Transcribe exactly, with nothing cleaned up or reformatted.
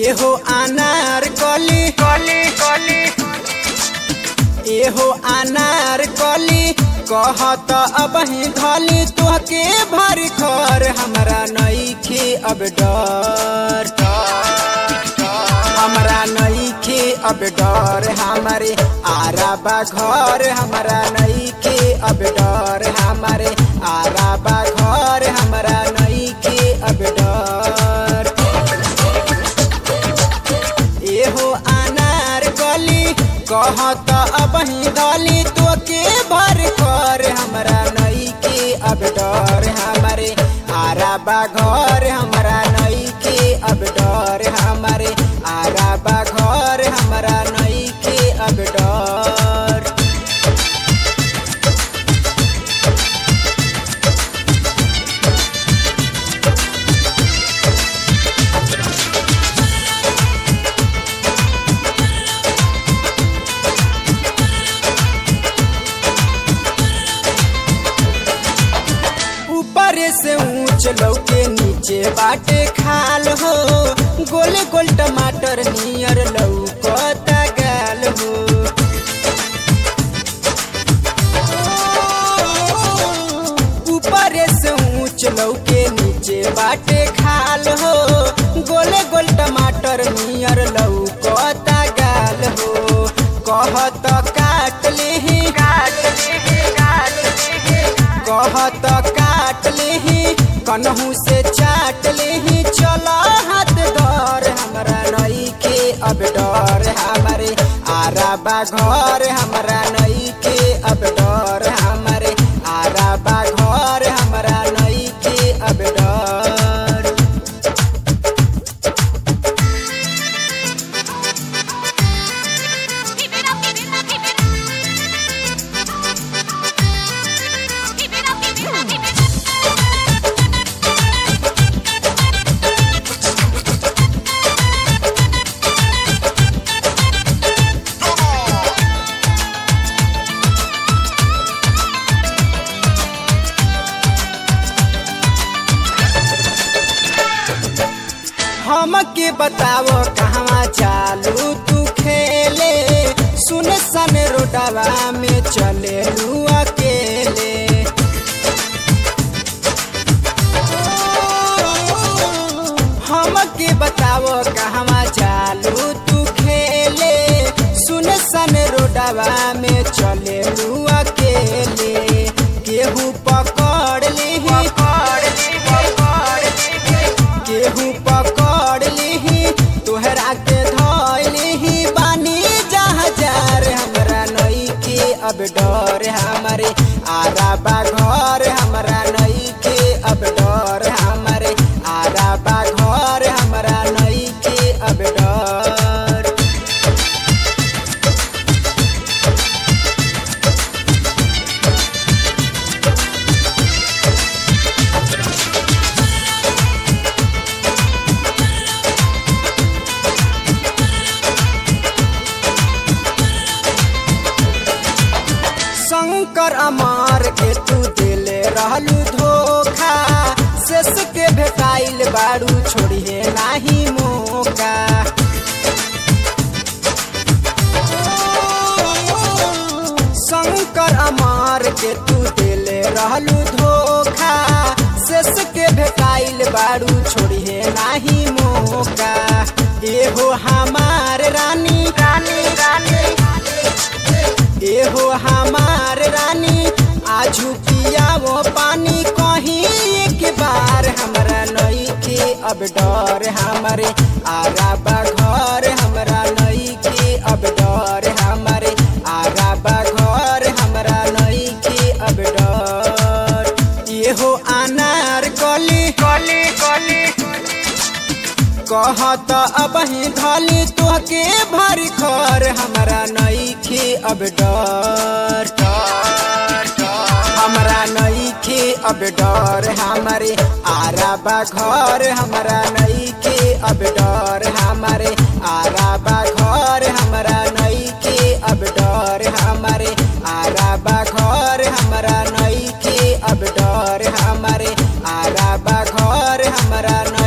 एहो अनार कली कली कली एहो अनार कली कहत अब ही धली तोहके भर खर हमरा नइखे अब डर हमरा नइखे अब डर हमारे आराबा घर हमरा नइखे अब डर हमारे आराबा घर हमरा नइखे अब डर एहो अनार कली कहत अब ही धली तोके भर कर हमरा नइखे अब डर हमारे आराबा घर हमरा नइखे अब डर हमारे आराबा घर हमरा नइखे अब डर से ऊंच लौके नीचे बाटे खाल हो गोले गोल टमाटर नियर लौकता गाल हो ऊपर से ऊंच लौके नीचे बाटे खाल हो गोले गोल टमाटर नियर लौकता गाल हो कहत काट लेही काट लेही काट लेही कहत काट लेही कन्हू से चाट लेही चला हाथ डर हमरा नइखे अब डर हमारे आराबा घर हमरा नइखे अब डर हमारे आराबा घर हमरा नइखे अब डर हमके बताओ कहवा चालू तू खेले सुन सन रोडवा में चले लू अकेले हमके बताओ कहवा चालू तू खेले सुन सन रोडवा में चले लू अकेले केहू पकड़ लेही केहू पकड़ लेही तोहरा के धइल लेही बानी जहाजार हमरा नइखे अब डर हमारे आराबा घर हमरा नइखे अब डर हमारे आराबा घर हमरा नइखे अब डर शंकर अमार के तू दिले रहलू धोखा शेष के भेटाइल बारू छोड़िए नाही मौका शंकर अमार के तू दिले रहलू धोखा शेष के भेटाइल बारू छोड़िए नाही मौका एहो हमार रानी रानी रानी एहो हमार रानी आजू पिया वो पानी कहीं एक बार हमरा नइखे अब डर हमारे आराबा घर हमरा नइखे अब डर हमारे आराबा घर हमरा नइखे अब डर एहो अनार कली कली कली कहत अब ही धली तोहके भर खर हमरा नइखे अब डर हमरा नइखे अब डर हमारे आराबा घर हमरा नइखे अब डर हमारे आराबा घर हमरा नइखे अब डर हमारे आराबा घर हमरा नइखे अब डर हमारे आराबा घर हमरा